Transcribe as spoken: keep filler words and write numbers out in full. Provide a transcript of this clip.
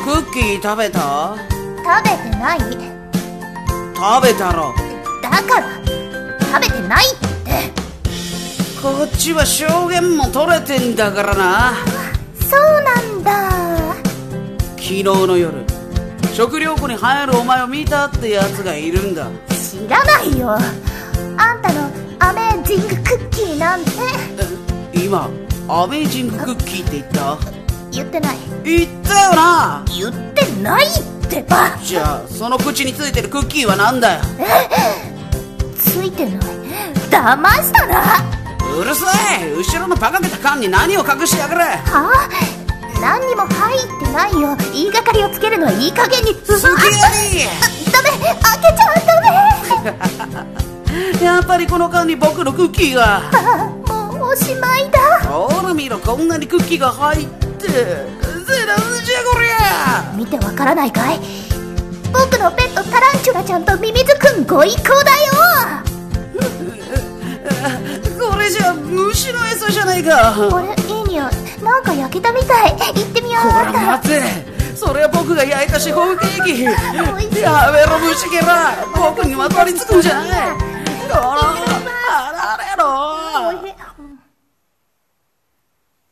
クッキー食べた？ 食べてない。 食べたろ。 だから食べてないって。 こっちは証言も取れてんだからな。 そうなんだ。 昨日の夜食料庫に入るお前を見たってやつがいるんだ。 知らないよ。あんたのアメージングクッキーなんて。 今アメージングクッキーって言った？ 言ってない。 言ったよな。 言ってないってば。 じゃあその口についてるクッキーはなんだよ。 ついてない。騙したな。 うるさい。後ろのパカげた缶に何を隠してやがれ。 はあ、何にも入ってないよ。言いがかりをつけるのはいい加減に。 つけやり。 ダメ、開けちゃダメ。やっぱりこの缶に僕のクッキーが。 あ、もうおしまいだ。 ほら見ろ、こんなにクッキーが入ってゼランじゃこりゃ。 見てわからないかい？僕のペットタランチュラちゃんとミミズくんご一行だよ。 これじゃ虫の餌じゃないか。 これいい匂い。なんか焼けたみたい。行ってみよう。 ほら待て、それは僕が焼いたシフォンケーキ。やめろ虫けら、僕にまとわりつくんじゃない。